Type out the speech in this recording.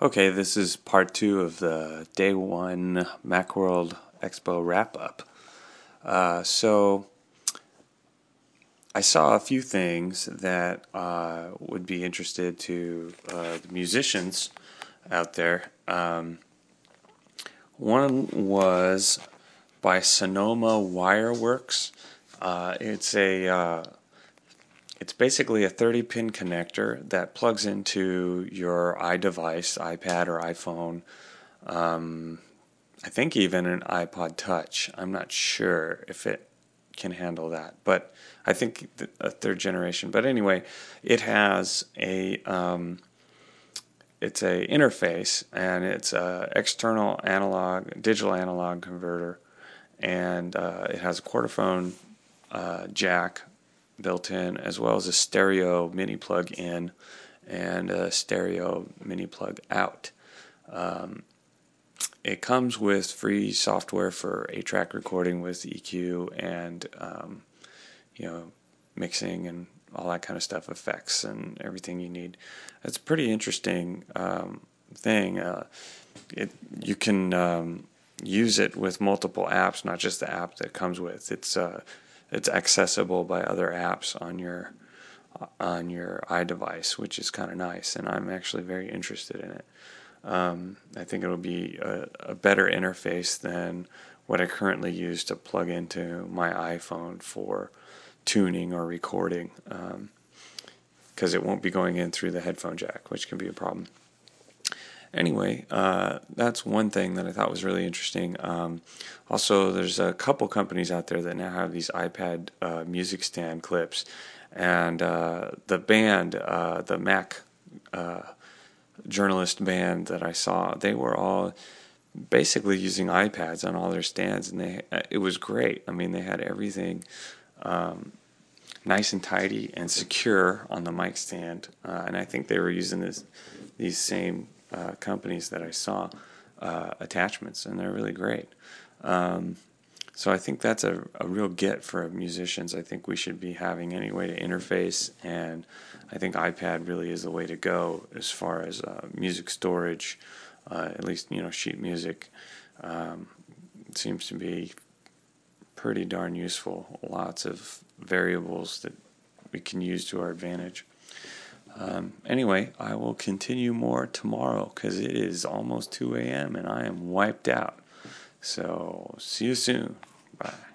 Okay, this is part two of the Day 1 Macworld Expo wrap-up. So I saw a few things that would be interested to the musicians out there. One was by Sonoma Wireworks. It's basically a 30-pin connector that plugs into your iDevice, iPad or iPhone. I think even an iPod Touch. I'm not sure if it can handle that, but I think a third generation. But anyway, it has it's a interface, and it's a external digital analog converter, and it has a quarter-phone jack built in, as well as a stereo mini plug in and a stereo mini plug out. It comes with free software for 8-track recording with EQ and mixing and all that kind of stuff, effects and everything you need. It's a pretty interesting thing. You can use it with multiple apps, not just the app that it comes with. It's accessible by other apps on your iDevice, which is kind of nice, and I'm actually very interested in it. I think it'll be a better interface than what I currently use to plug into my iPhone for tuning or recording, because it won't be going in through the headphone jack, which can be a problem. Anyway, that's one thing that I thought was really interesting. Also, there's a couple companies out there that now have these iPad music stand clips, and the band, the Mac journalist band that I saw, they were all basically using iPads on all their stands, and it was great. I mean, they had everything nice and tidy and secure on the mic stand, and I think they were using these same companies that I saw attachments, and they're really great. So I think that's a real get for musicians. I think we should be having any way to interface, and I think iPad really is the way to go as far as music storage, at least sheet music. Seems to be pretty darn useful. Lots of variables that we can use to our advantage. Anyway, I will continue more tomorrow because it is almost 2 a.m. and I am wiped out. So, see you soon. Bye.